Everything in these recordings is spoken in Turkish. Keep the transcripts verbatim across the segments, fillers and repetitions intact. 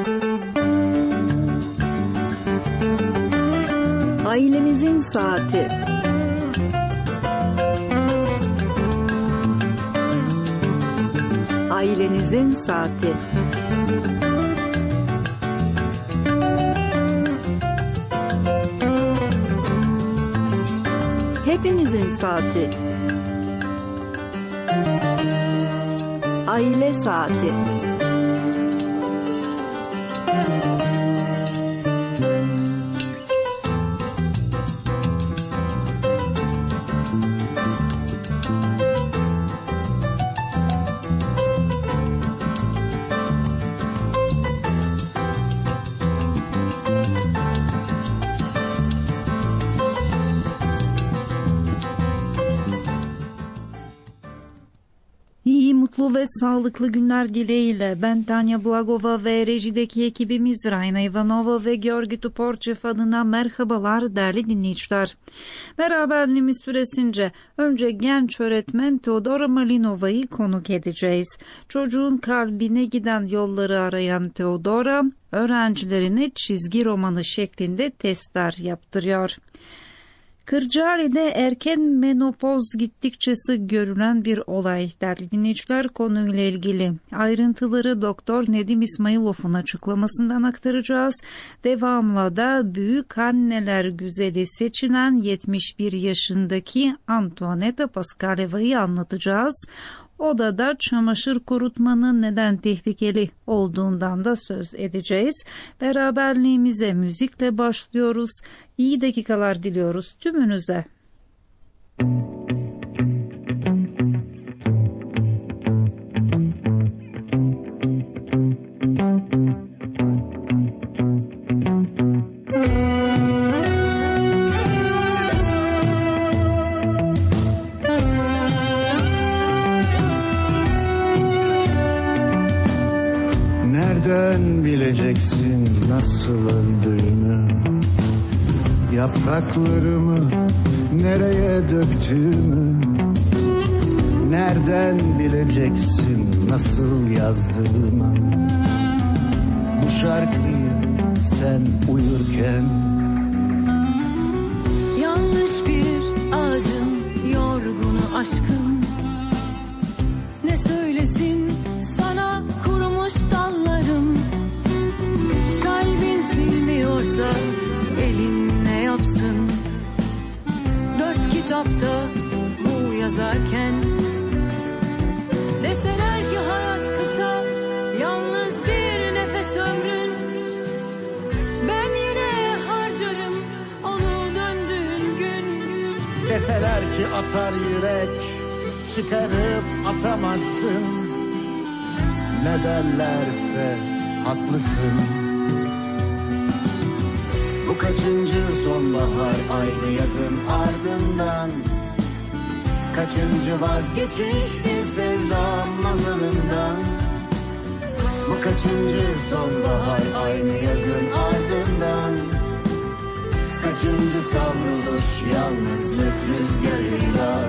Ailemizin saati. Ailenizin saati. Hepimizin saati. Aile saati. İyi, mutlu ve sağlıklı günler dileğiyle ben Tanya Blagova ve rejideki ekibimiz Rayna Ivanova ve Georgi Tuporçev adına merhabalar değerli dinleyiciler. Beraberliğimiz süresince önce genç öğretmen Teodora Malinova'yı konuk edeceğiz. Çocuğun kalbine giden yolları arayan Teodora, öğrencilerine çizgi romanı şeklinde testler yaptırıyor. Kırcaali'de erken menopoz gittikçe sık görülen bir olay. Değerli dinleyiciler, konuyla ilgili ayrıntıları Doktor Nedim İsmailov'un açıklamasından aktaracağız. Devamla da büyük anneler güzeli seçilen yetmiş bir yaşındaki Antoaneta Paskaleva'yı anlatacağız. Odada çamaşır kurutmanın neden tehlikeli olduğundan da söz edeceğiz. Beraberliğimize müzikle başlıyoruz. İyi dakikalar diliyoruz tümünüze. Nereden bileceksin nasıl öldüğümü, yapraklarımı nereye döktüğümü? Nereden bileceksin nasıl yazdığımı, bu şarkıyı sen uyurken? Yanlış bir ağacın yorgunu aşkın, ne söylesin sana kurumuş dallarım. Kalbin silmiyorsa elin ne yapsın? Dört kitapta bu yazarken, deseler ki hayat kısa, yalnız bir nefes ömrün, ben yine harcarım onu döndüğün gün. Deseler ki atar yürek, çıkarıp atamazsın, ne derlerse haklısın. Bu kaçıncı sonbahar aynı yazın ardından, kaçıncı vazgeçiş bir sevda masalından. Bu kaçıncı sonbahar aynı yazın ardından, kaçıncı savruluş yalnızlık rüzgarıyla.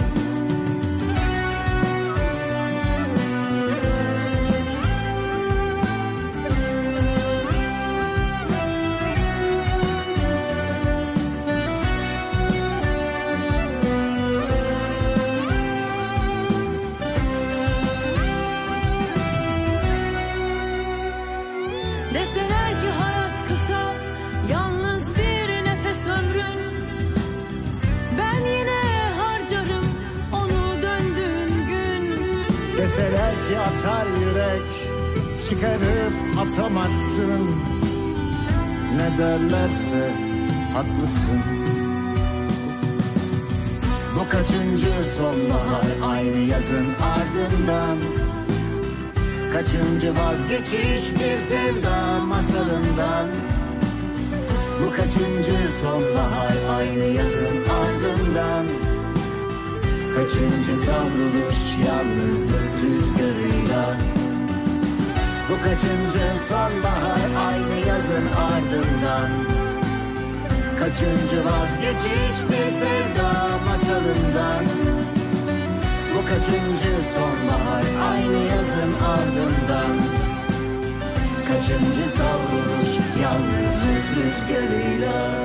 Deseler ki atar yürek, çıkarıp atamazsın, ne derlerse haklısın. Bu kaçıncı sonbahar aynı yazın ardından, kaçıncı vazgeçiş bir sevda masalından. Bu kaçıncı sonbahar aynı yazın ardından, kaçıncı savruluş yalnızlık rüzgarıyla. Bu kaçıncı sonbahar aynı yazın ardından, kaçıncı vazgeçiş bir sevda masalından. Bu kaçıncı sonbahar aynı yazın ardından, kaçıncı savruluş rüzgarıyla.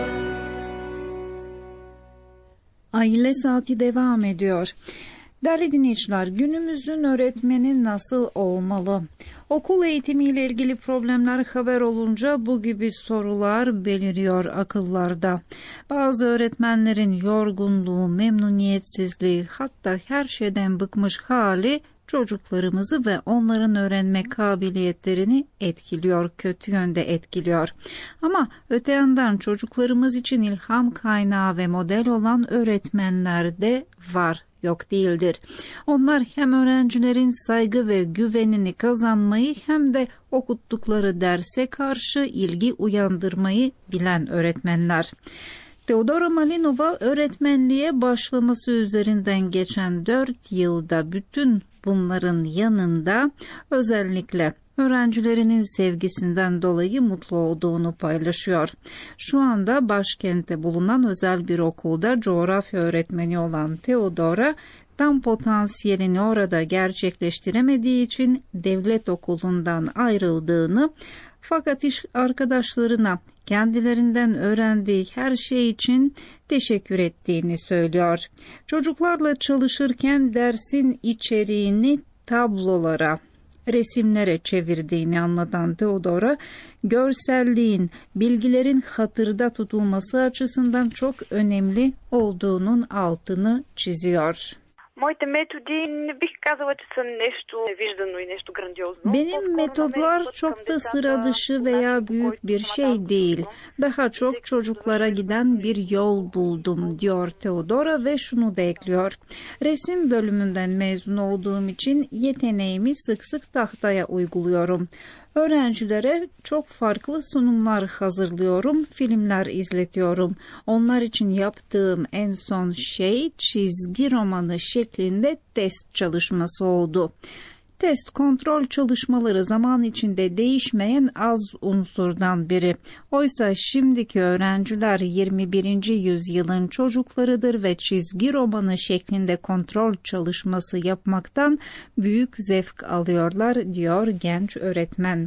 Aile Saati devam ediyor. Değerli dinleyiciler, günümüzün öğretmeni nasıl olmalı? Okul eğitimiyle ilgili problemler haber olunca bu gibi sorular beliriyor akıllarda. Bazı öğretmenlerin yorgunluğu, memnuniyetsizliği, hatta her şeyden bıkmış hali çocuklarımızı ve onların öğrenme kabiliyetlerini etkiliyor, kötü yönde etkiliyor. Ama öte yandan çocuklarımız için ilham kaynağı ve model olan öğretmenler de var, yok değildir. Onlar hem öğrencilerin saygı ve güvenini kazanmayı hem de okuttukları derse karşı ilgi uyandırmayı bilen öğretmenler. Teodora Malinova öğretmenliğe başlaması üzerinden geçen dört yılda bütün bunların yanında özellikle öğrencilerinin sevgisinden dolayı mutlu olduğunu paylaşıyor. Şu anda başkentte bulunan özel bir okulda coğrafya öğretmeni olan Teodora, tam potansiyelini orada gerçekleştiremediği için devlet okulundan ayrıldığını, fakat iş arkadaşlarına kendilerinden öğrendiği her şey için teşekkür ettiğini söylüyor. Çocuklarla çalışırken dersin içeriğini tablolara, resimlere çevirdiğini anlatan Teodora, görselliğin, bilgilerin hatırda tutulması açısından çok önemli olduğunun altını çiziyor. Моите методи не бих казала, че са нещо невиждано и нещо грандиозно. Benim metodlar çok da sıra dışı veya büyük bir şey değil. Daha çok çocuklara giden bir yol buldum, diyor Teodora ve şunu da ekliyor. Resim bölümünden mezun olduğum için yeteneğimi sık sık tahtaya uyguluyorum. Öğrencilere çok farklı sunumlar hazırlıyorum, filmler izletiyorum. Onlar için yaptığım en son şey çizgi romanı şeklinde test çalışması oldu. Test kontrol çalışmaları zaman içinde değişmeyen az unsurdan biri. Oysa şimdiki öğrenciler yirmi birinci yüzyılın çocuklarıdır ve çizgi romanı şeklinde kontrol çalışması yapmaktan büyük zevk alıyorlar, diyor genç öğretmen.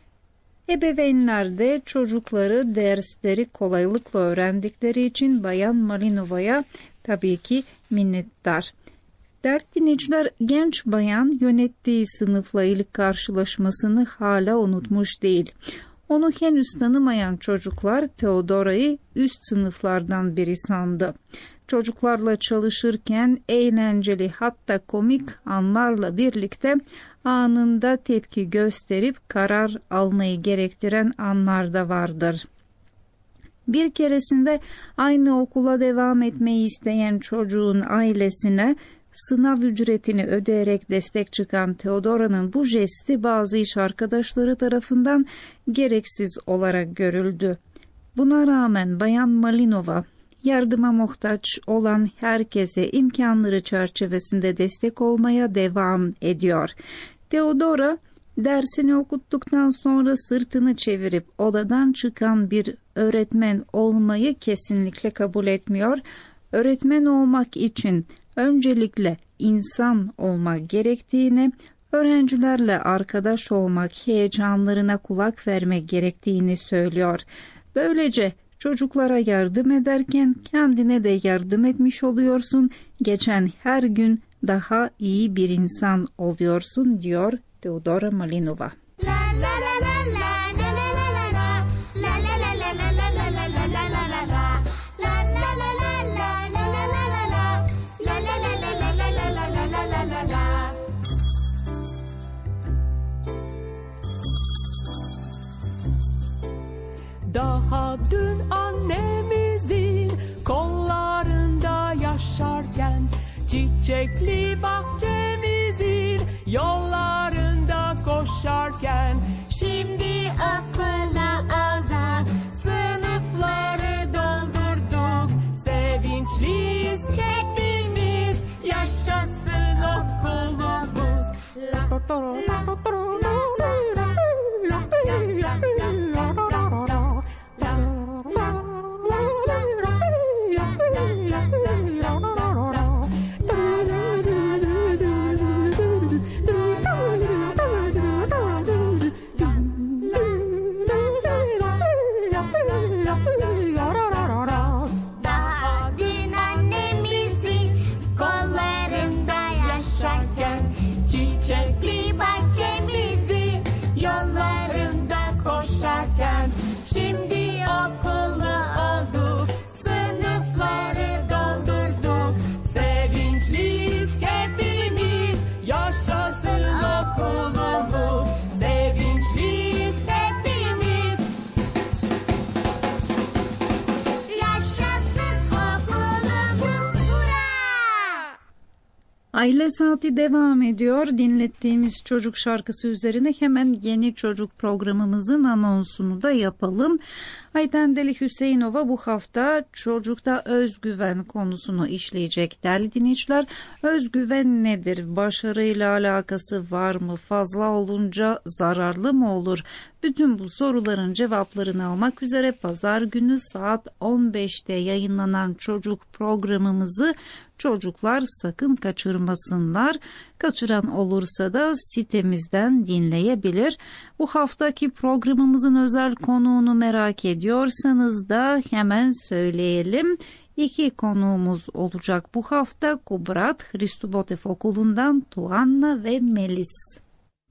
Ebeveynler de çocukları dersleri kolaylıkla öğrendikleri için Bayan Malinova'ya tabii ki minnettar. Değerli dinleyiciler, genç bayan yönettiği sınıfla ilk karşılaşmasını hala unutmuş değil. Onu henüz tanımayan çocuklar Teodora'yı üst sınıflardan biri sandı. Çocuklarla çalışırken eğlenceli hatta komik anlarla birlikte anında tepki gösterip karar almayı gerektiren anlar da vardır. Bir keresinde aynı okula devam etmeyi isteyen çocuğun ailesine sınav ücretini ödeyerek destek çıkan Teodora'nın bu jesti bazı iş arkadaşları tarafından gereksiz olarak görüldü. Buna rağmen Bayan Malinova, yardıma muhtaç olan herkese imkanları çerçevesinde destek olmaya devam ediyor. Teodora, dersini okuttuktan sonra sırtını çevirip odadan çıkan bir öğretmen olmayı kesinlikle kabul etmiyor. Öğretmen olmak için öncelikle insan olmak gerektiğini, öğrencilerle arkadaş olmak, heyecanlarına kulak vermek gerektiğini söylüyor. Böylece çocuklara yardım ederken kendine de yardım etmiş oluyorsun. Geçen her gün daha iyi bir insan oluyorsun, diyor Teodora Malinova. Daha dün annemizin kollarında yaşarken, çiçekli bahçemizin yollarında koşarken, şimdi okula aldık, sınıfları doldurduk, sevinçliyiz hepimiz, yaşasın okulumuz. Aile Saati devam ediyor. Dinlettiğimiz çocuk şarkısı üzerine hemen yeni çocuk programımızın anonsunu da yapalım. Ayten Deli Hüseyinova bu hafta çocukta özgüven konusunu işleyecek değerli dinleyiciler. Özgüven nedir? Başarıyla alakası var mı? Fazla olunca zararlı mı olur? Bütün bu soruların cevaplarını almak üzere pazar günü saat on beşte yayınlanan çocuk programımızı çocuklar sakın kaçırmasınlar. Kaçıran olursa da sitemizden dinleyebilir. Bu haftaki programımızın özel konuğunu merak ediyorsanız da hemen söyleyelim. İki konuğumuz olacak bu hafta. Kubrat Hristobotev Okulu'ndan Tuanna ve Melis.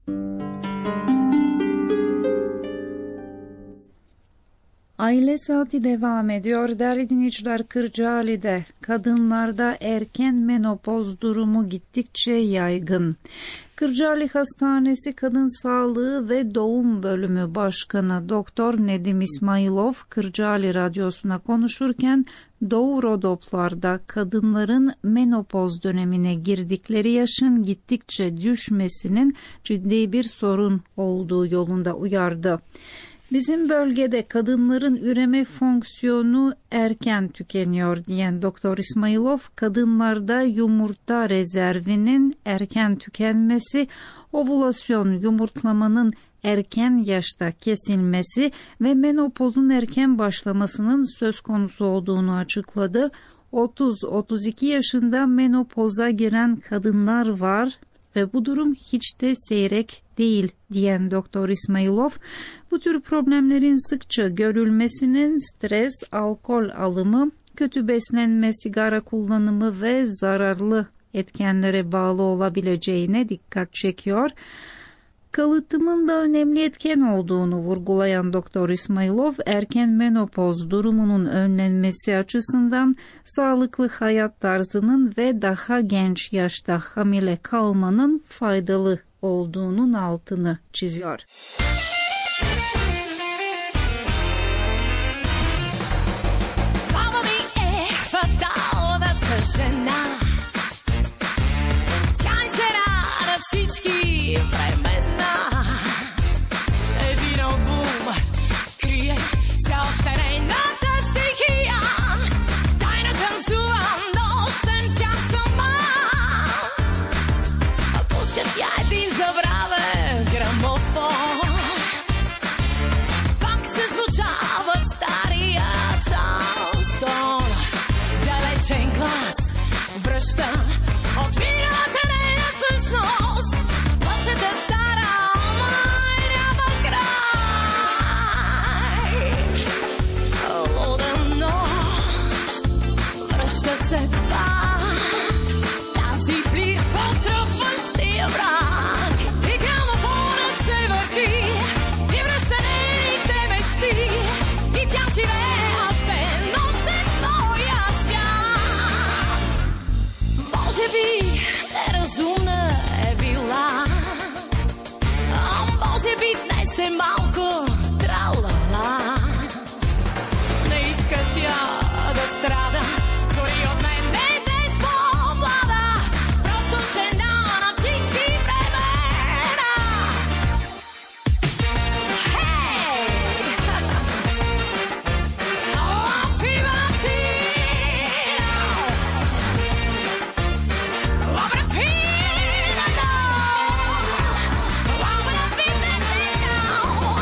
Aile Saati devam ediyor. Değerli dinleyiciler, Kırcaali'de kadınlarda erken menopoz durumu gittikçe yaygın. Kırcaali Hastanesi Kadın Sağlığı ve Doğum Bölümü Başkanı Doktor Nedim İsmailov Kırcaali Radyosu'na konuşurken Doğu Rodoplar'da kadınların menopoz dönemine girdikleri yaşın gittikçe düşmesinin ciddi bir sorun olduğu yolunda uyardı. Bizim bölgede kadınların üreme fonksiyonu erken tükeniyor diyen Doktor İsmailov, kadınlarda yumurta rezervinin erken tükenmesi, ovülasyon yumurtlamanın erken yaşta kesilmesi ve menopozun erken başlamasının söz konusu olduğunu açıkladı. otuz otuz iki yaşında menopoza giren kadınlar var ve bu durum hiç de seyrek değil diyen Doktor İsmailov, bu tür problemlerin sıkça görülmesinin stres, alkol alımı, kötü beslenme, sigara kullanımı ve zararlı etkenlere bağlı olabileceğine dikkat çekiyor. Kalıtımın da önemli etken olduğunu vurgulayan Doktor İsmailov, erken menopoz durumunun önlenmesi açısından sağlıklı hayat tarzının ve daha genç yaşta hamile kalmanın faydalı olduğunun altını çiziyor. Oh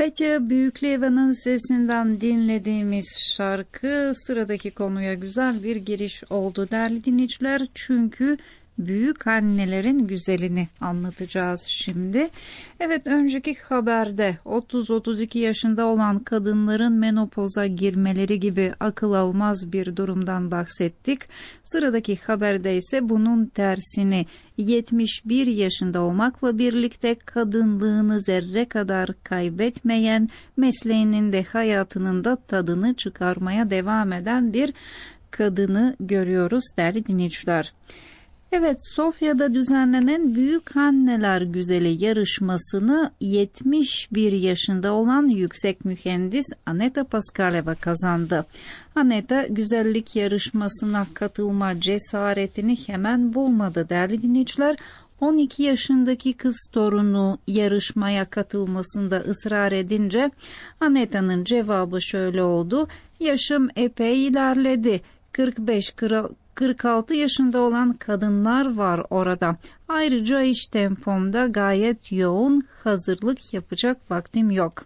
Katya Büyüklüeva'nın sesinden dinlediğimiz şarkı sıradaki konuya güzel bir giriş oldu değerli dinleyiciler. Çünkü büyük annelerin güzelini anlatacağız şimdi. Evet, önceki haberde otuz otuz iki yaşında olan kadınların menopoza girmeleri gibi akıl almaz bir durumdan bahsettik. Sıradaki haberde ise bunun tersini, yetmiş bir yaşında olmakla birlikte kadınlığını zerre kadar kaybetmeyen, mesleğinin de hayatının da tadını çıkarmaya devam eden bir kadını görüyoruz değerli dinleyiciler. Evet, Sofya'da düzenlenen Büyük Anneler Güzeli yarışmasını yetmiş bir yaşında olan yüksek mühendis Aneta Paskaleva kazandı. Aneta güzellik yarışmasına katılma cesaretini hemen bulmadı değerli dinleyiciler. on iki yaşındaki kız torunu yarışmaya katılmasında ısrar edince Aneta'nın cevabı şöyle oldu: yaşım epey ilerledi. kırk beş kırk altı yaşında olan kadınlar var orada. Ayrıca iş tempomda gayet yoğun, hazırlık yapacak vaktim yok.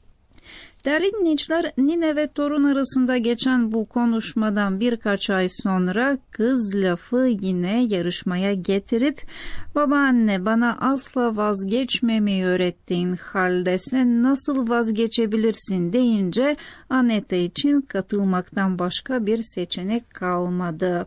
Değerli dinleyiciler, nine ve torun arasında geçen bu konuşmadan birkaç ay sonra kız lafı yine yarışmaya getirip "Babaanne, bana asla vazgeçmemeyi öğrettiğin halde sen nasıl vazgeçebilirsin?" deyince Aneta için katılmaktan başka bir seçenek kalmadı.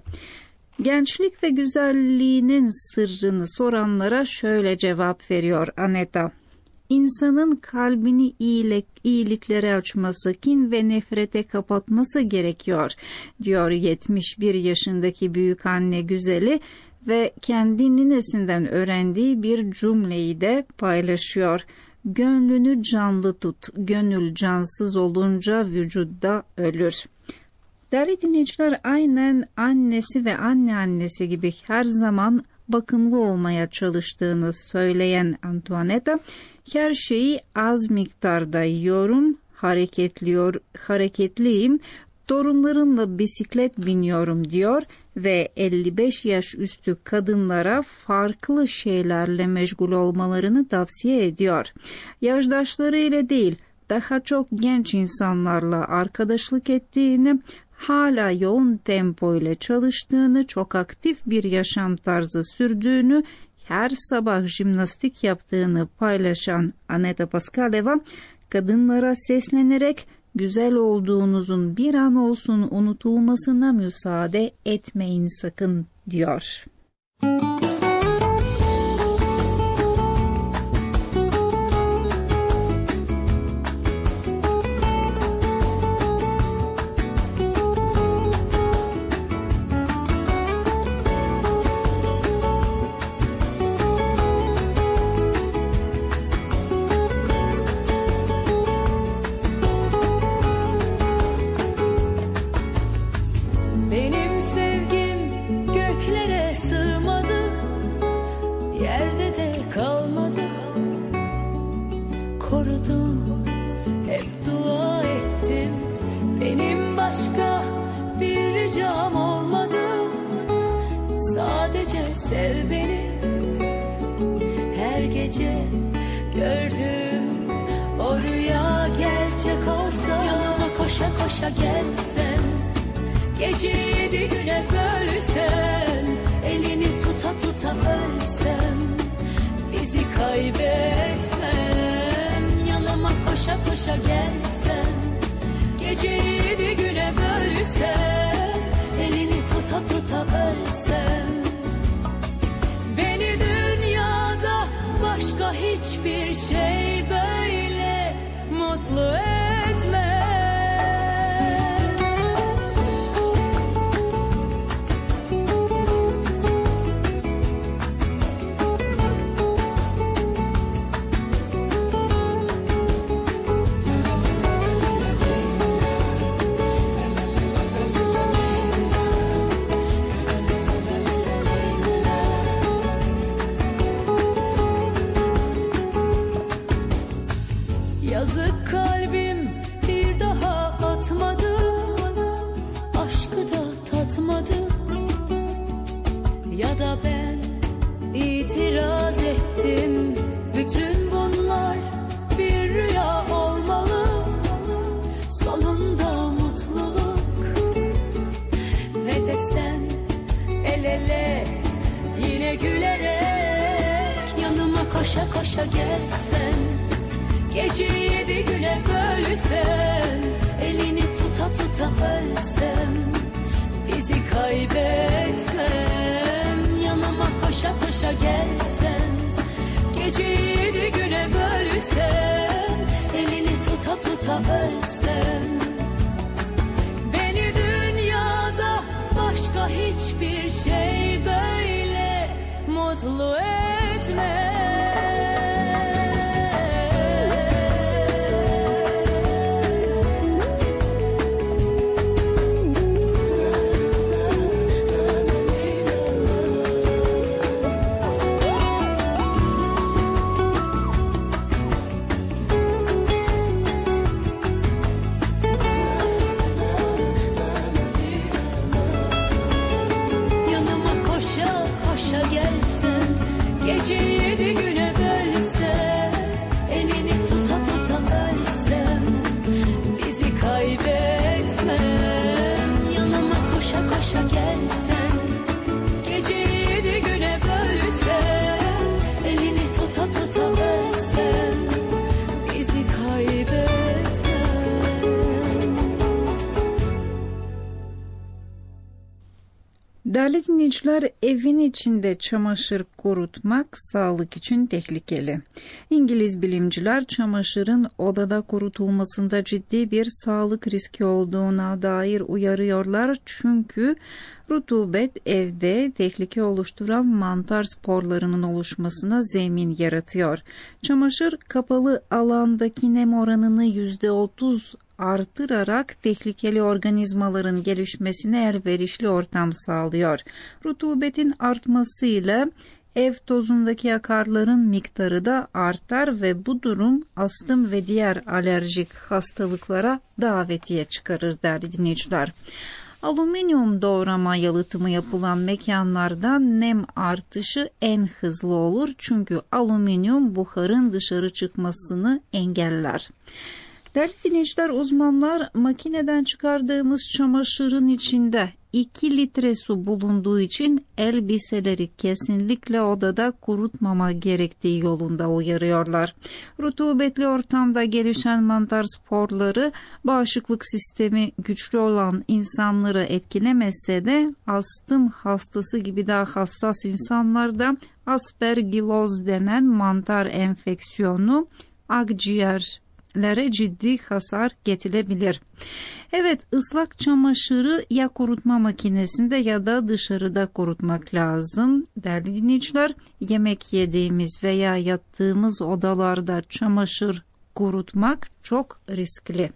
Gençlik ve güzelliğinin sırrını soranlara şöyle cevap veriyor Aneta: İnsanın kalbini iyilik, iyiliklere açması, kin ve nefrete kapatması gerekiyor, diyor yetmiş bir yaşındaki büyük anne güzeli ve kendi ninesinden öğrendiği bir cümleyi de paylaşıyor. Gönlünü canlı tut, gönül cansız olunca vücutta ölür. Değerli dinleyiciler, aynen annesi ve anneannesi gibi her zaman bakımlı olmaya çalıştığını söyleyen Antoinette, her şeyi az miktarda yiyorum, hareketliyor, hareketliyim, torunlarımla bisiklet biniyorum diyor ve elli beş yaş üstü kadınlara farklı şeylerle meşgul olmalarını tavsiye ediyor. Yaşdaşları ile değil, daha çok genç insanlarla arkadaşlık ettiğini, hala yoğun tempo ile çalıştığını, çok aktif bir yaşam tarzı sürdüğünü, her sabah jimnastik yaptığını paylaşan Aneta Paskaleva, kadınlara seslenerek güzel olduğunuzun bir an olsun unutulmasına müsaade etmeyin sakın, diyor. Sev beni, her gece gördüm o rüya gerçek olsa, yanıma koşa koşa gelsen, gece yedi güne bölsen, elini tuta tuta ölsem, bizi kaybetmem. Yanıma koşa koşa gelsen, gece yedi güne bölsen, elini tuta tuta ölsem, beni dünyada başka hiçbir şey böyle mutlu etmez. gülerek yanıma koşa koşa gelsen, geceyi yedi güne bölsen, elini tuta tuta ölsem, bizi kaybetmem. Yanıma koşa koşa gelsen, geceyi yedi güne bölsen, elini tuta tuta ölsem, beni dünyada başka hiçbir şey böyle mutlu etmez. Değerli dinleyiciler, evin içinde çamaşır kurutmak sağlık için tehlikeli. İngiliz bilimciler çamaşırın odada kurutulmasında ciddi bir sağlık riski olduğuna dair uyarıyorlar. Çünkü rutubet evde tehlike oluşturan mantar sporlarının oluşmasına zemin yaratıyor. Çamaşır kapalı alandaki nem oranını yüzde otuz artırarak tehlikeli organizmaların gelişmesine elverişli ortam sağlıyor. Rutubetin artmasıyla ev tozundaki akarların miktarı da artar ve bu durum astım ve diğer alerjik hastalıklara davetiye çıkarır değerli dinleyiciler. Alüminyum doğrama yalıtımı yapılan mekanlarda nem artışı en hızlı olur çünkü alüminyum buharın dışarı çıkmasını engeller. Değerli dinleyiciler, uzmanlar makineden çıkardığımız çamaşırın içinde iki litre su bulunduğu için elbiseleri kesinlikle odada kurutmama gerektiği yolunda uyarıyorlar. Rutubetli ortamda gelişen mantar sporları bağışıklık sistemi güçlü olan insanları etkilemese de astım hastası gibi daha hassas insanlarda aspergiloz denen mantar enfeksiyonu akciğer lere ciddi hasar getirebilir. Evet, ıslak çamaşırı ya kurutma makinesinde ya da dışarıda kurutmak lazım. Değerli dinleyiciler, yemek yediğimiz veya yattığımız odalarda çamaşır kurutmak çok riskli.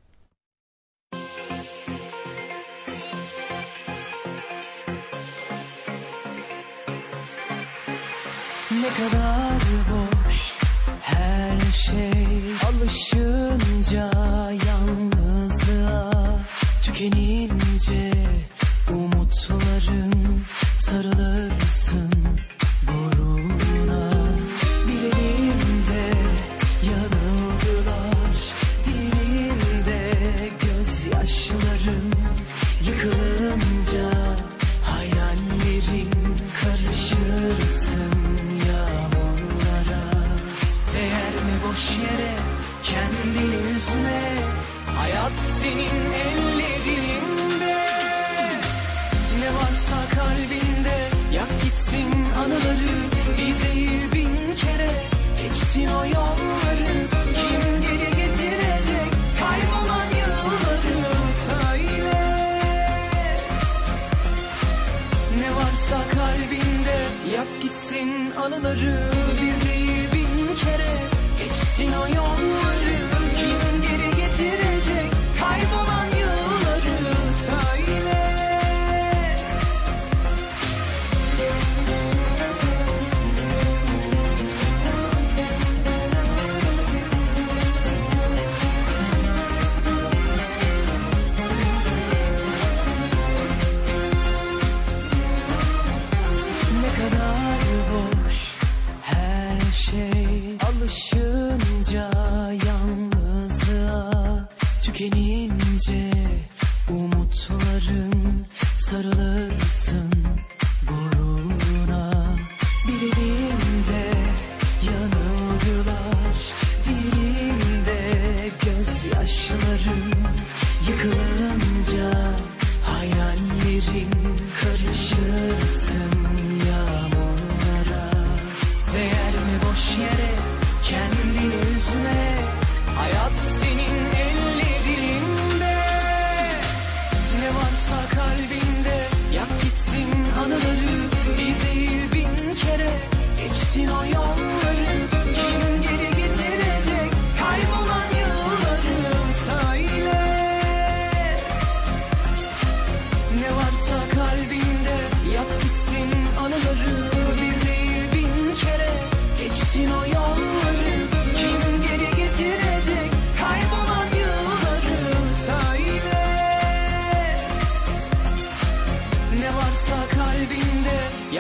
Ne kadar boş her şey, alışınca yalnızlığa, tükenince umutların sarılırsın gururuna. Bir elimde yanılgılar, diğerinde gözyaşların, yıkılınca hayallerin karışırsın yağmurlara. Değer mi boş yere kendini üzme, hayat senin ellerinde. Ne varsa kalbinde yak gitsin anıları, bir değil bin kere geçsin o yolları. Kim geri getirecek kaybolan yılları söyle. Ne varsa kalbinde yak gitsin anıları, bir değil bin kere geçsin o yolları. Kim geri getirecek kaybolan yılları söyle. Ne kadar boş her şey, alışınca yalnız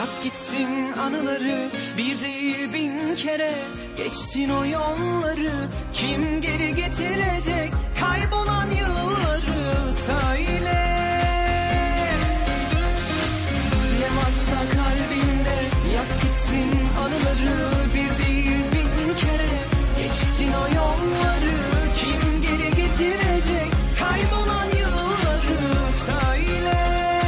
Yak gitsin anıları, bir değil bin kere geçtin o yolları. Kim geri getirecek kaybolan yılları, söyle. Ne varsa kalbinde yak gitsin anıları, bir değil bin kere geçtin o yolları. Kim geri getirecek kaybolan yılları, söyle.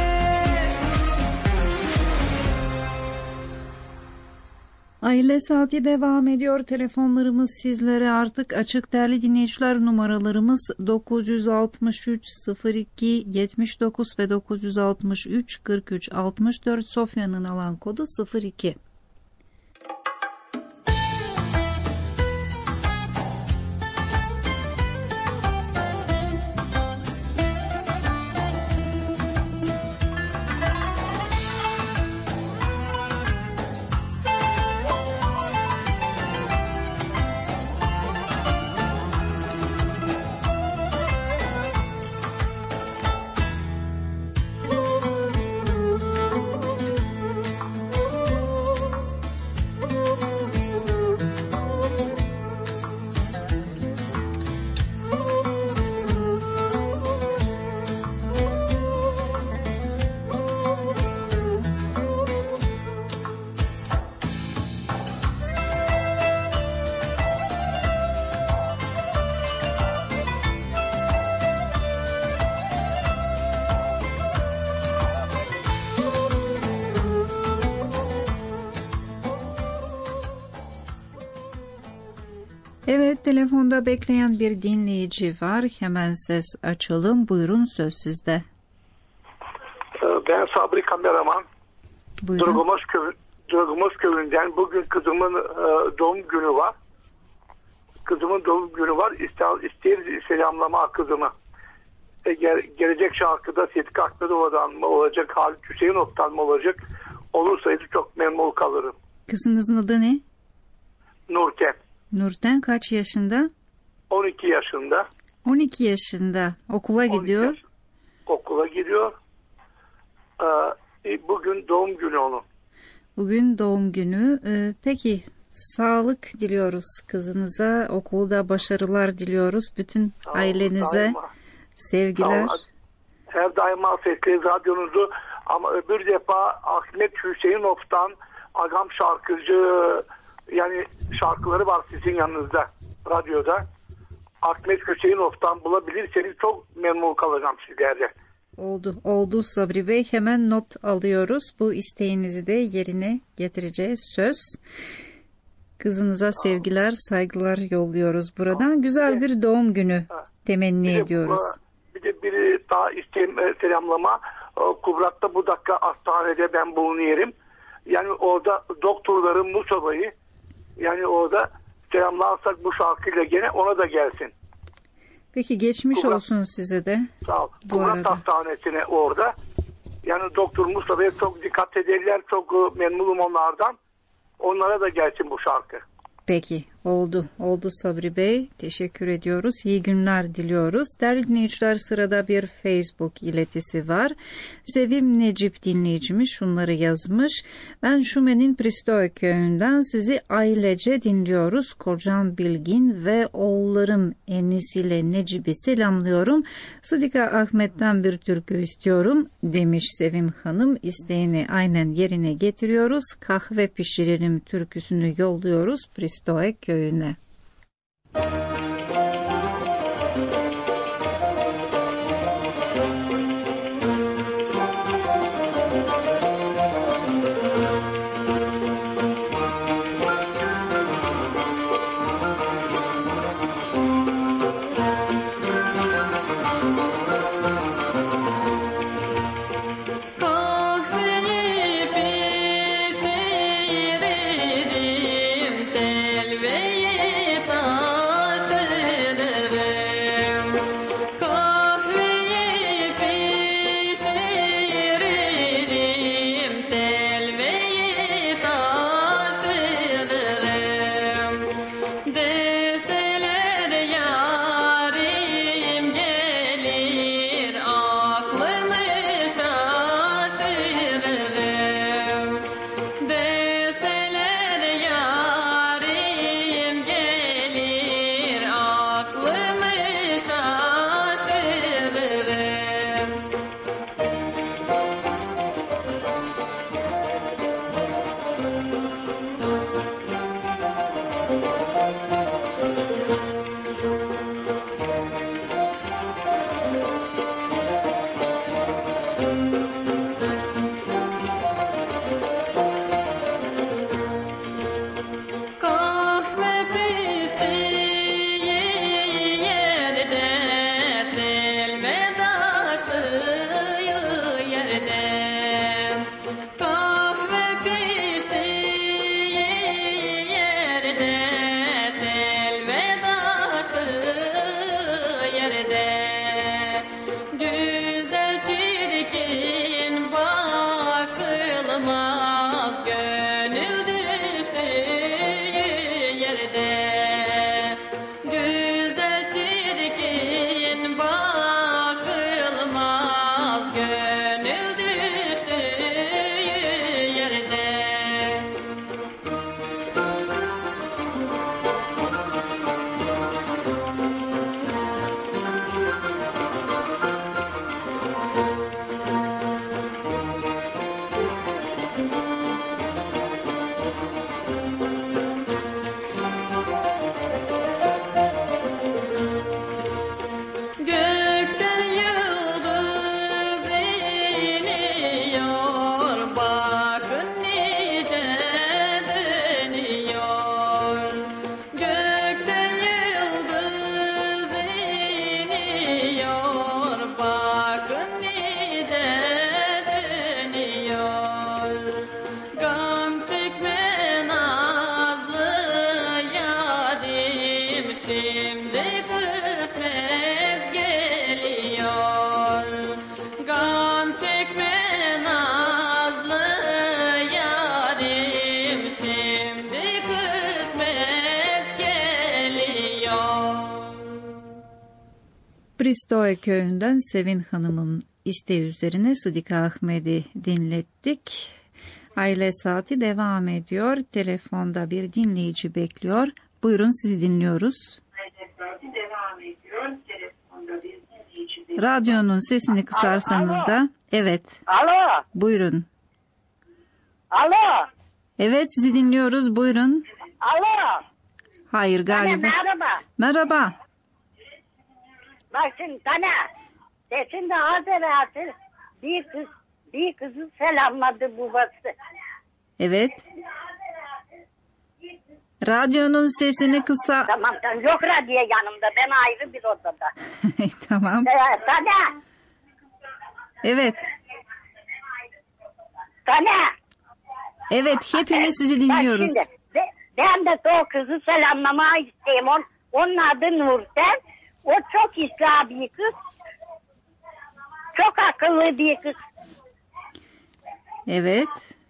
Aile Saati devam ediyor. Telefonlarımız sizlere artık açık değerli dinleyiciler. Numaralarımız dokuz yüz altmış üç sıfır iki yetmiş dokuz ve dokuz yüz altmış üç kırk üç altmış dört. Sofya'nın alan kodu sıfır iki. Evet, telefonda bekleyen bir dinleyici var. Hemen ses açalım. Buyurun, söz sizde. Ben Sabri Kameraman. Buyurun. Durgumuz, köy, Durgumuz köyünden. Bugün kızımın e, doğum günü var. Kızımın doğum günü var. İster, isteriz selamlama kızımı. E, gel, gelecek şarkıda Sıtkı Akbedova'dan mı olacak, Halit Hüseyinov'tan mı olacak? Olursa çok memnun kalırım. Kızınızın adı ne? Nurten. Nurten kaç yaşında? on iki yaşında. on iki yaşında. Okula gidiyor. Yaş, okula gidiyor. Ee, bugün doğum günü onun. Bugün doğum günü. Ee, peki sağlık diliyoruz kızınıza. Okulda başarılar diliyoruz. Bütün Tamam, ailenize daima. sevgiler. Tamam. Her daima sesli radyonuzu, ama öbür defa Ahmet Hüseyinov'tan Agam şarkıcı, yani şarkıları var sizin yanınızda radyoda. Ahmet Hüseyinov'tan bulabilirseniz çok memnun kalacağım sizlerle. Oldu, oldu Sabri Bey. Hemen not alıyoruz. Bu isteğinizi de yerine getireceğiz. Söz. Kızınıza sevgiler, saygılar yolluyoruz buradan. Güzel bir doğum günü temenni bir de, ediyoruz. Bir de biri daha isteğim, selamlama. Kubrat'ta bu dakika hastanede ben bulunuyorum. Yani orada doktorların Musaba'yı, yani orada selamlarsak bu şarkıyla gene ona da gelsin. Peki geçmiş Kubrat, olsun size de. Sağ ol. Bu Kubrat arada. Hastanesi'ne orada. Yani Doktor Mustafa'ya çok dikkat ederler. Çok memnunum onlardan. Onlara da gelsin bu şarkı. Peki, oldu. Oldu Sabri Bey. Teşekkür ediyoruz. İyi günler diliyoruz. Değerli dinleyiciler, sırada bir Facebook iletisi var. Sevim Necip dinleyicimiz şunları yazmış. Ben Şumen'in Pristoy köyünden sizi ailece dinliyoruz. Kocam Bilgin ve oğullarım Enis ile Necip'i selamlıyorum. Sıdika Ahmet'ten bir türkü istiyorum demiş Sevim Hanım. İsteğini aynen yerine getiriyoruz. Kahve pişirelim türküsünü yolluyoruz Pristoy köyüne. Kahveyi pişirelim telveyi pişti yerde, tel ve taşlı yerde. Güzel çirkin bakılmaz, gönül düştü yerde. Güzel çirkin bakılmaz, gönül düştü yerde. Gökten yıldız iniyor, bakın nice dönüyor. Gökten yıldız iniyor, bakın nice dönüyor. Gam çekme nazlı yarim, şimdi kısmet geliyor. Gam çekme nazlı yarim, şimdi kısmet geliyor. Bristoe köyünden Sevin Hanım'ın isteği üzerine Sıdika Ahmet'i dinlettik. Aile Saati devam ediyor. Telefonda bir dinleyici bekliyor. Buyurun, sizi dinliyoruz. Radyonun sesini kısarsanız da. Evet. Alo, Buyurun. alo, Evet, sizi dinliyoruz. Buyurun. alo. Hayır Anne galiba. merhaba. Merhaba. Bak şimdi sana sesinde hazır hazır bir kız bir kızı selamladı babası. Evet. Radyonun sesini kısa. Tamam tamam, yok radyo yanımda, ben ayrı bir odada. Tamam. Ee, sana Evet. sana. Evet, hepimiz sizi dinliyoruz. Bak şimdi, be- ben de o kızı selamlamaya isteyeyim. On, onun adı Nurten. O çok İslam bir kız. Çok akıllı bir kız. Evet.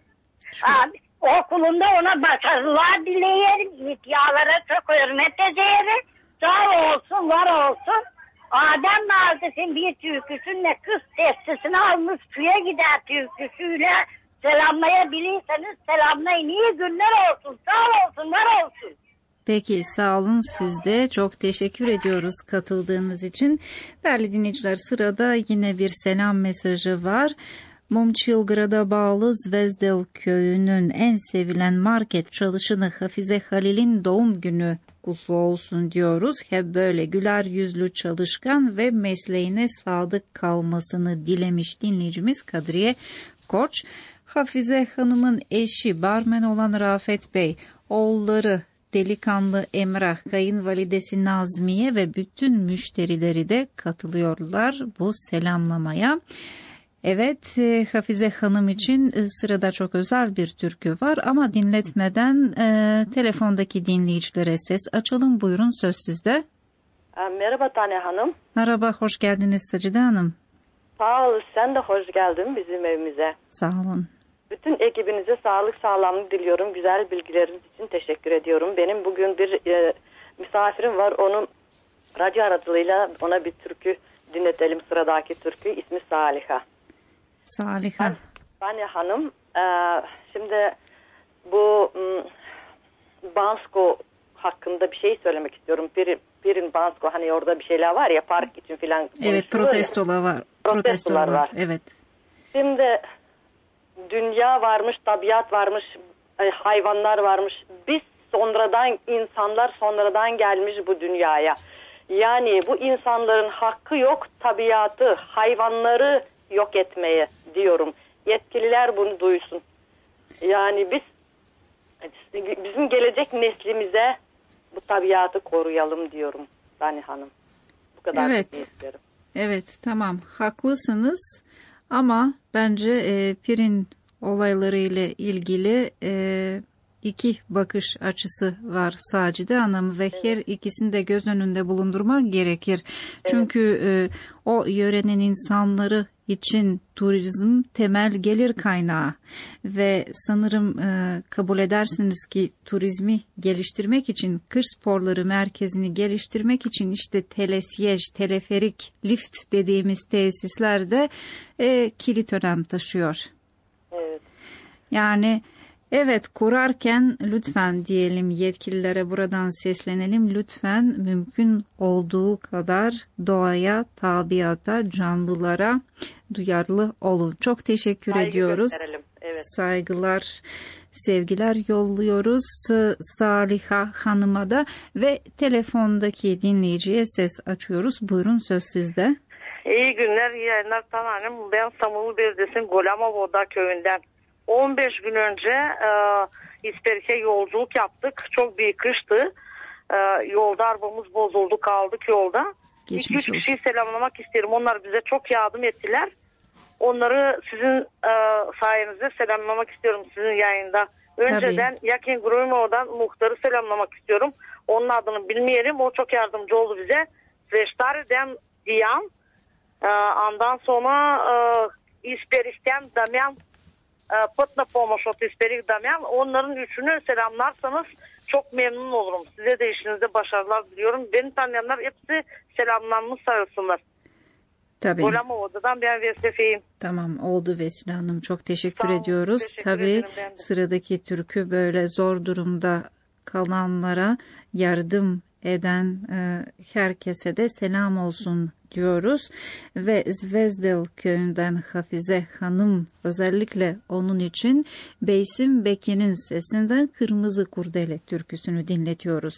Abi, okulunda ona başarılar dileyelim. İhtiyarlara çok hürmet ederim. Sağ olsun, var olsun. Adem Nazlı'nın bir türküsünle kız testisini almış köye gider türküsüyle selamlayabilirseniz selamlayın. İyi günler olsun, sağ olsun, var olsun. Peki, sağ olun, siz de çok teşekkür ediyoruz katıldığınız için. Değerli dinleyiciler, sırada yine bir selam mesajı var. Mumçilgrad'a bağlı Zvezdel köyünün en sevilen market çalışanı Hafize Halil'in doğum günü kutlu olsun diyoruz. Hep böyle güler yüzlü, çalışkan ve mesleğine sadık kalmasını dilemiş dinleyicimiz Kadriye Koç. Hafize Hanım'ın eşi barmen olan Rafet Bey, oğulları delikanlı Emrah, kayınvalidesi Nazmiye ve bütün müşterileri de katılıyorlar bu selamlamaya. Evet, e, Hafize Hanım için e, sırada çok özel bir türkü var ama dinletmeden e, telefondaki dinleyicilere ses açalım. Buyurun, söz sizde. Merhaba Tane Hanım. Merhaba, hoş geldiniz Sacide Hanım. Sağ ol, sen de hoş geldin bizim evimize. Sağ olun. Bütün ekibinize sağlık sağlamlık diliyorum. Güzel bilgileriniz için teşekkür ediyorum. Benim bugün bir e, misafirim var. Onun radyo aracılığıyla ona bir türkü dinletelim. Sıradaki türkü ismi Saliha. Saliha. Tane Hanım, e, şimdi bu m, Bansko hakkında bir şey söylemek istiyorum. Bir, birin Bansko, hani orada bir şeyler var ya, park için filan. Evet, protestolar var. Protestolar var. Evet. Şimdi dünya varmış, tabiat varmış, hayvanlar varmış. Biz sonradan, insanlar sonradan gelmiş bu dünyaya. Yani bu insanların hakkı yok tabiatı, hayvanları yok etmeye diyorum. Yetkililer bunu duysun. Yani biz bizim gelecek neslimize bu tabiatı koruyalım diyorum Dani Hanım. Bu kadar evet. istiyorum. Evet, tamam, haklısınız ama bence e, pirin olayları ile ilgili e, iki bakış açısı var Sacide Hanım ve her ikisini de göz önünde bulundurmak gerekir. Çünkü e, o yörenin insanları için turizm temel gelir kaynağı ve sanırım e, kabul edersiniz ki turizmi geliştirmek için, kış sporları merkezini geliştirmek için işte telesiyej, teleferik, lift dediğimiz tesisler de e, kilit önem taşıyor. Evet. Yani evet, kurarken lütfen diyelim, yetkililere buradan seslenelim, lütfen mümkün olduğu kadar doğaya, tabiata, canlılara duyarlı olun. Çok teşekkür Saygı ediyoruz. Evet. Saygılar, sevgiler yolluyoruz Saliha Hanım'a da ve telefondaki dinleyiciye ses açıyoruz. Buyurun, söz sizde. İyi günler, iyi yayınlar Tanrım. Ben Samurlu Belediyesi'nin Golamovoda köyünden. on beş gün önce e, İsperik'e yolculuk yaptık. Çok büyük kıştı. E, yolda arabamız bozuldu, kaldık yolda. iki üç kişiyi selamlamak isterim. Onlar bize çok yardım ettiler. Onları sizin e, sayenizde selamlamak istiyorum sizin yayında. Önceden Yakin Grumova'dan muhtarı selamlamak istiyorum. Onun adını bilmeyelim. O çok yardımcı oldu bize. Sveştari'den Diyan. E, ondan sonra e, İsperik'ten Damyan, Pıtna Pomoş Otisperik Damyan. Onların üçünü selamlarsanız çok memnun olurum. Size de işinizde başarılar diliyorum. Beni tanıyanlar hepsi selamlanmış sayılsınlar. Tabii. Golamova'dan ben Vesefeyim. Tamam, oldu Vesile Hanım. Çok teşekkür Sağ ediyoruz. Teşekkür Tabii sıradaki türkü böyle zor durumda kalanlara yardım eden e, herkese de selam olsun diyoruz. Ve Zvezdel köyünden Hafize Hanım, özellikle onun için Beysim Beki'nin sesinden Kırmızı Kurdele türküsünü dinletiyoruz.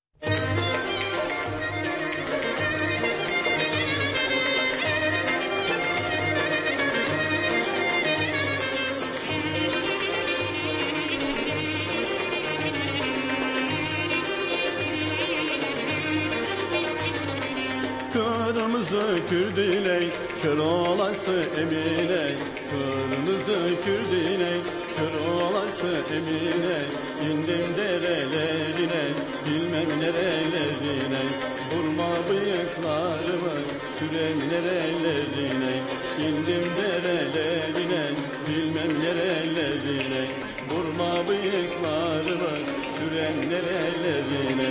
Kırmızı kürdiley, kör olası Emine. Kırmızı kürdiley, kör olası Emine. İndim derelerine, bilmem nerelerine. Vurma bıyıklarımı, sürem nerelerine. İndim derelerine, bilmem nerelerine. Vurma bıyıklarımı, sürem nerelerine.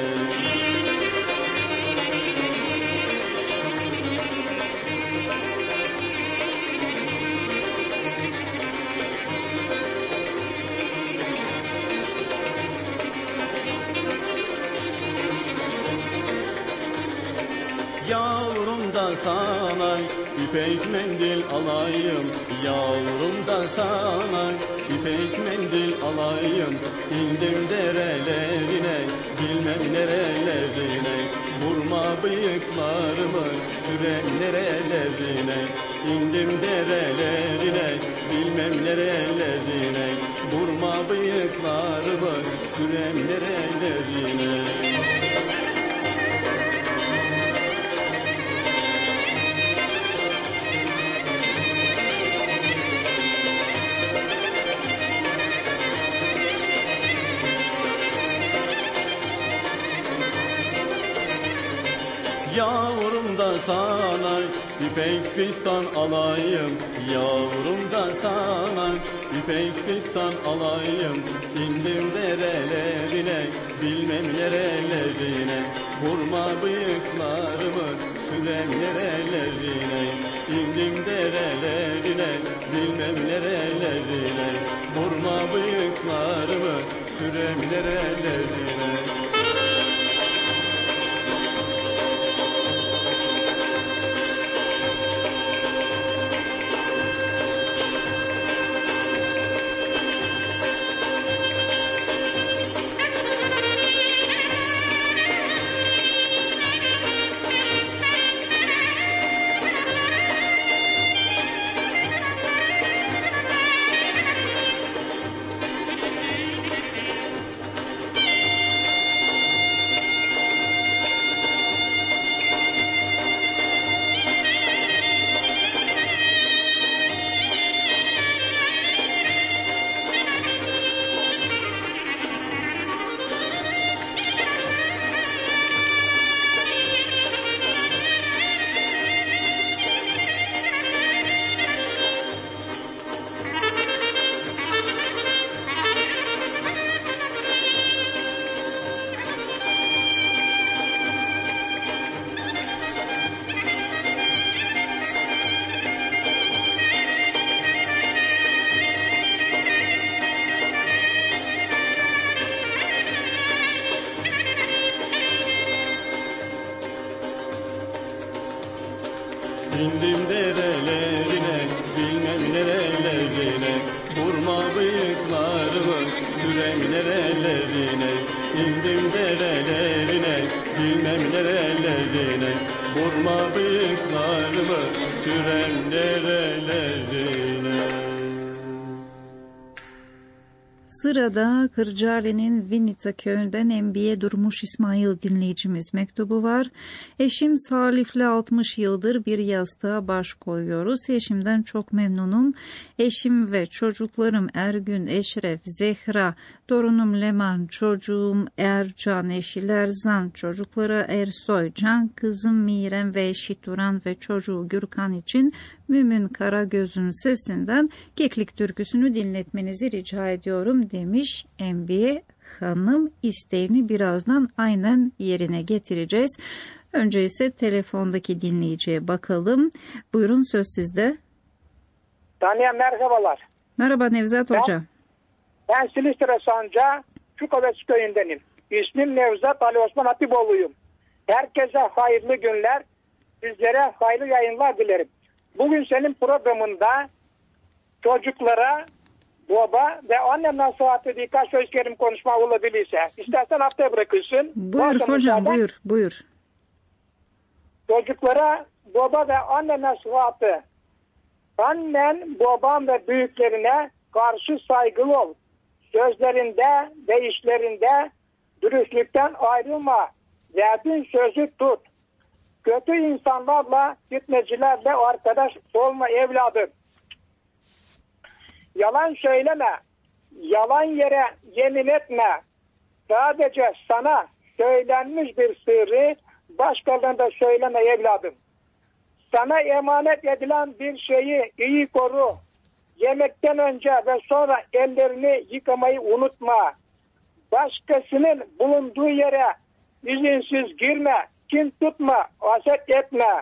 Yavrum da sana ipek mendil alayım. Yavrum da sana ipek mendil alayım. İndim derelerine, bilmem nerelerine. Vurma bıyıklarımı, sürem nerelerine. İndim derelerine, bilmem nerelerine. Vurma bıyıklarımı, sürem nerelerine. Yavrum da sana ipek fistan alayım. Yavrum da sana ipek fistan alayım. İndim derelerine, bilmem nerelerine. Vurma bıyıklarımı, sürem nerelerine. İndim derelerine, bilmem nerelerine. Vurma bıyıklarımı, sürem nerelerine. indim derelerine, bilmem nerelerine. Vurma bıyıklarımı, sürem nerelerine, indim derelerine, bilmem nerelerine. Vurma bıyıklarımı, sürem nerelerine. Sırada Kırcaali'nin Vinnica köyünden Enbiye Durmuş İsmail dinleyicimiz mektubu var. Eşim Salif'le altmış yıldır bir yastığa baş koyuyoruz. Eşimden çok memnunum. Eşim ve çocuklarım Ergün, Eşref, Zehra, torunum Leman, çocuğum Ercan, eşi Lerzan, çocukları Ersoy, Can, kızım Mirem ve eşi Turan ve çocuğu Gürkan için Mümin Karagöz'ün sesinden Keklik türküsünü dinletmenizi rica ediyorum demiş Enbiye Hanım. İsteğini birazdan aynen yerine getireceğiz. Önce ise telefondaki dinleyiciye bakalım. Buyurun, söz sizde. Tanya, merhabalar. Merhaba Nevzat ben, Hoca. Ben Silistre Sancağı Çukovec köyündenim. İsmim Nevzat Ali Osman Hatipoğlu'yum. Herkese hayırlı günler, sizlere hayırlı yayınlar dilerim. Bugün senin programında çocuklara baba ve anne nasihatı birkaç söz kerim konuşma olabilirse. İstersen haftaya bırakırsın. Buyur hocam, müsaade. buyur, buyur. Çocuklara baba ve anne nasihatı. Annen, baban ve büyüklerine karşı saygılı ol. Sözlerinde ve işlerinde dürüstlükten ayrılma. Verdiğin sözü tut. Kötü insanlarla, fitnecilerle arkadaş olma evladım. Yalan söyleme. Yalan yere yemin etme. Sadece sana söylenmiş bir sırrı başkalarına da söyleme evladım. Sana emanet edilen bir şeyi iyi koru. Yemekten önce ve sonra ellerini yıkamayı unutma. Başkasının bulunduğu yere izinsiz girme. Kin tutma, haset etme.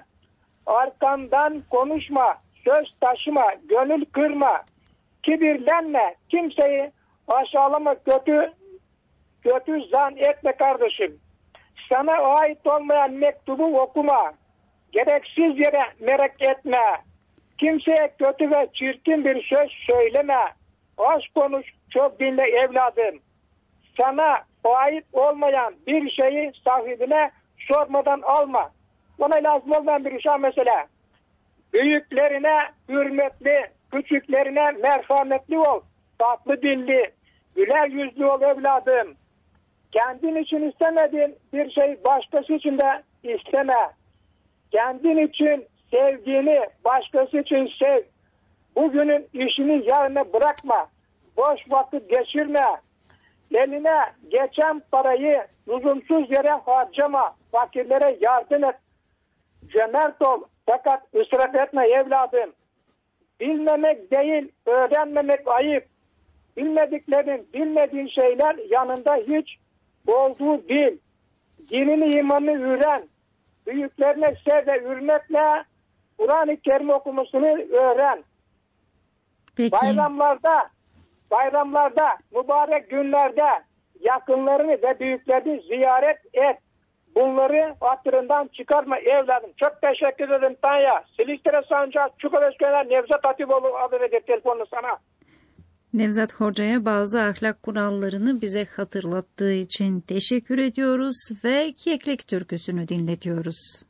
Arkandan konuşma, söz taşıma, gönül kırma. Kibirlenme, kimseyi aşağılama, kötü kötü zan etme kardeşim. Sana ait olmayan mektubu okuma. Gereksiz yere merak etme. Kimseye kötü ve çirkin bir söz söyleme. Az konuş, çok dinle evladım. Sana ait olmayan bir şeyi sahibine sormadan alma. Bana lazım olmayan bir şey mesela. Büyüklerine hürmetli, küçüklerine merhametli ol. Tatlı dilli, güler yüzlü ol evladım. Kendin için istemediğin bir şey başkası için de isteme. Kendin için sevdiğini başkası için sev. Bugünün işini yarına bırakma. Boş vakit geçirme. Eline geçen parayı lüzumsuz yere harcama. Fakirlere yardım et. Cömert ol. Fakat ısrar etme evladım. Bilmemek değil, öğrenmemek ayıp. Bilmediklerin, bilmediğin şeyler yanında hiç olduğu bil. Dinini, imanını öğren. Büyüklerine sev ve hürmetle Kur'an-ı Kerim okumasını öğren. Peki. Bayramlarda, bayramlarda, mübarek günlerde yakınlarını ve büyüklerini ziyaret et. Bunları hatırından çıkarma evladım. Çok teşekkür ederim Tanya. Silistre Sancağı Çukovec köyünden Nevzat Hatipoğlu adı ve telefonunu sana. Nevzat Hoca'ya bazı ahlak kurallarını bize hatırlattığı için teşekkür ediyoruz ve Keklik türküsünü dinletiyoruz.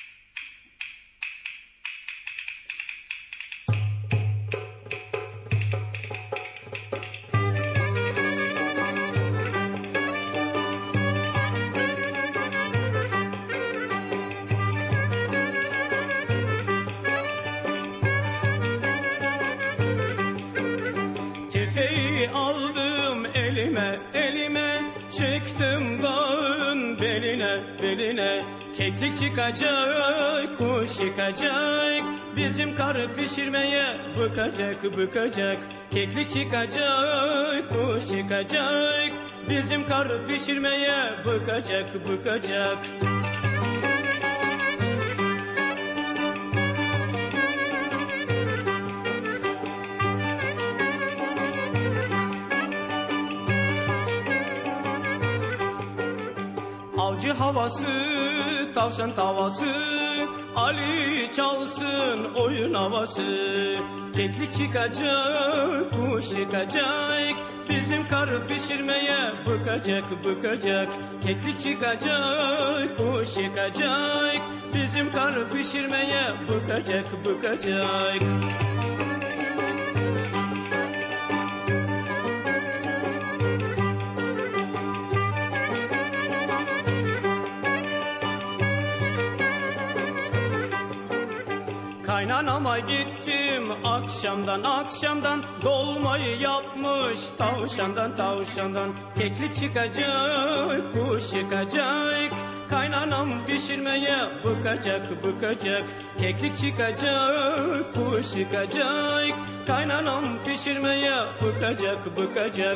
Çıktım dağın beline beline. Keklik çıkacak, kuş çıkacak. Bizim karı pişirmeye bıkacak bıkacak. Keklik çıkacak, kuş çıkacak. Bizim karı pişirmeye bıkacak bıkacak. Avcı havası, tavşan tavası, Ali çalsın oyun havası. Keklik çıkacak, kuş çıkacak. Bizim karı pişirmeye bıkacak, bıkacak. Keklik çıkacak, kuş çıkacak. Bizim karı pişirmeye bıkacak, bıkacak. Kaynanama gittim akşamdan akşamdan. Dolmayı yapmış tavşandan tavşandan. Keklik çıkacak, kuş çıkacak. Kaynanam pişirmeye bıkacak, bıkacak. Keklik çıkacak, kuş çıkacak. Kaynanam pişirmeye bıkacak, bıkacak.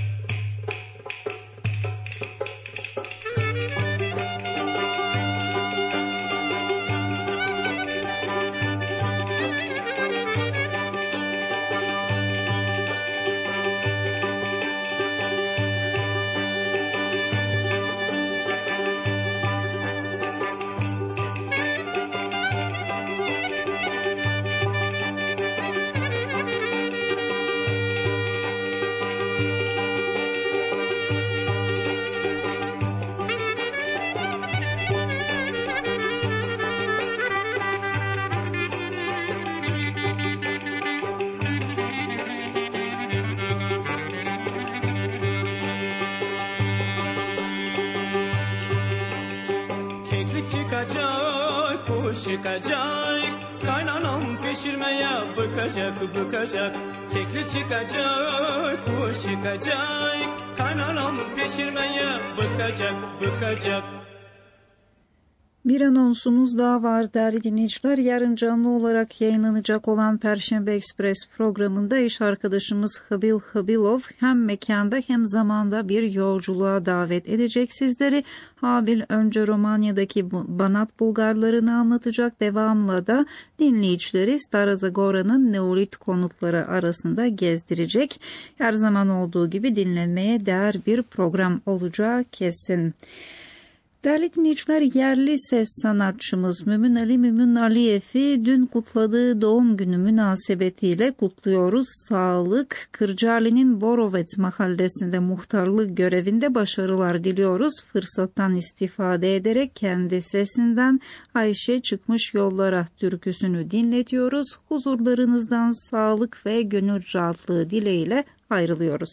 Çıkacak, kuş çıkacak. Kaynanam pişirmeye bıkacak, bıkacak. Keklik çıkacak, kuş çıkacak. Kaynanam pişirmeye bıkacak, bıkacak. Bir anonsumuz daha var değerli dinleyiciler. Yarın canlı olarak yayınlanacak olan Perşembe Ekspres programında iş arkadaşımız Habil Habilov hem mekanda hem zamanda bir yolculuğa davet edecek sizleri. Habil önce Romanya'daki Banat Bulgarlarını anlatacak. Devamla da dinleyicileri Stara Zagora'nın Neolit konutları arasında gezdirecek. Her zaman olduğu gibi dinlenmeye değer bir program olacağı kesin. Değerli dinleyiciler, yerli ses sanatçımız Mümin Ali Mümin Aliyev'i dün kutladığı doğum günü münasebetiyle kutluyoruz. Sağlık, Kırcaali'nin Borovets mahallesinde muhtarlık görevinde başarılar diliyoruz. Fırsattan istifade ederek kendi sesinden Ayşe Çıkmış Yollara türküsünü dinletiyoruz. Huzurlarınızdan sağlık ve gönül rahatlığı dileğiyle ayrılıyoruz.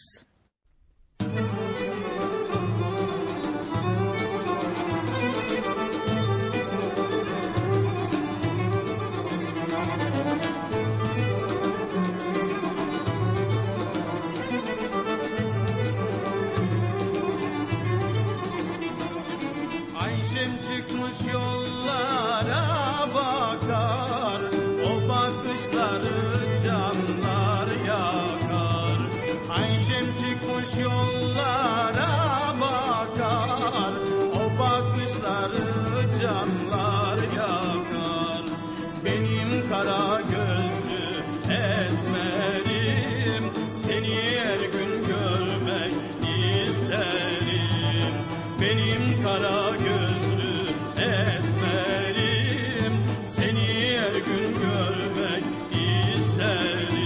Ayşem çıkmış yollara bakar, o bakışları canlar yakar. Ayşem çıkmış yollara bakar, o bakışları canlar yakar. Benim kara gözlü esmerim, seni her gün görmek isterim. Benim kara gözlü esmerim, seni her gün görmek isterim.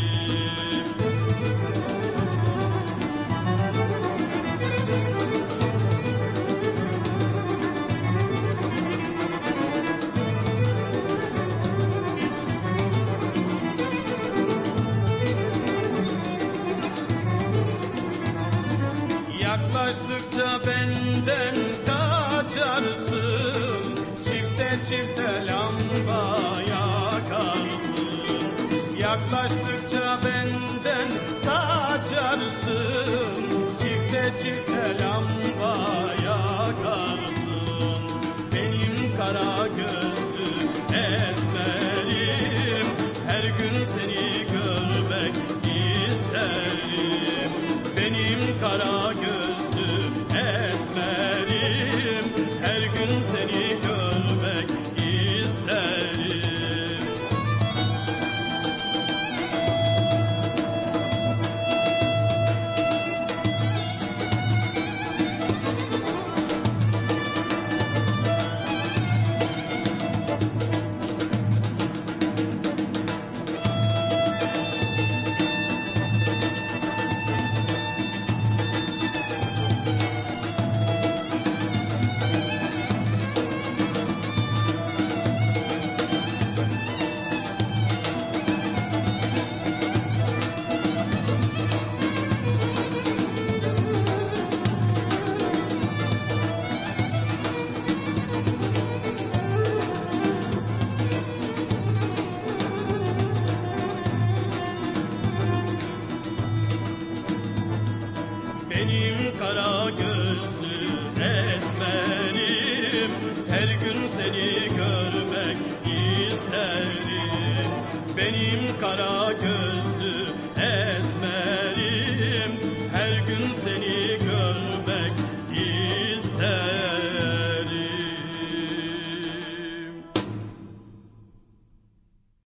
Yaklaştıkça benden kaçarsın, çifte çifte lamba yakarsın. Yaklaştıkça benden kaçarsın, çifte çifte lamba yakarsın. Benim kara gözlü esmerim, her gün seni görmek isterim. Benim kara gözlü esmerim, her gün seni görmek isterim. kara gözlü esmerim, her gün seni görmek isterim. Benim kara gözlü